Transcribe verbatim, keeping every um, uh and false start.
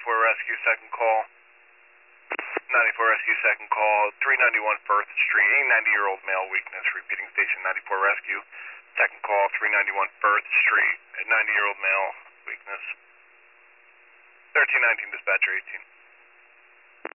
ninety-four Rescue, second call. ninety-four Rescue, second call. three ninety-one Firth Street, a ninety-year-old male weakness. Repeating station ninety-four Rescue. Second call, three ninety-one Firth Street, a ninety-year-old male weakness. thirteen nineteen, dispatcher eighteen.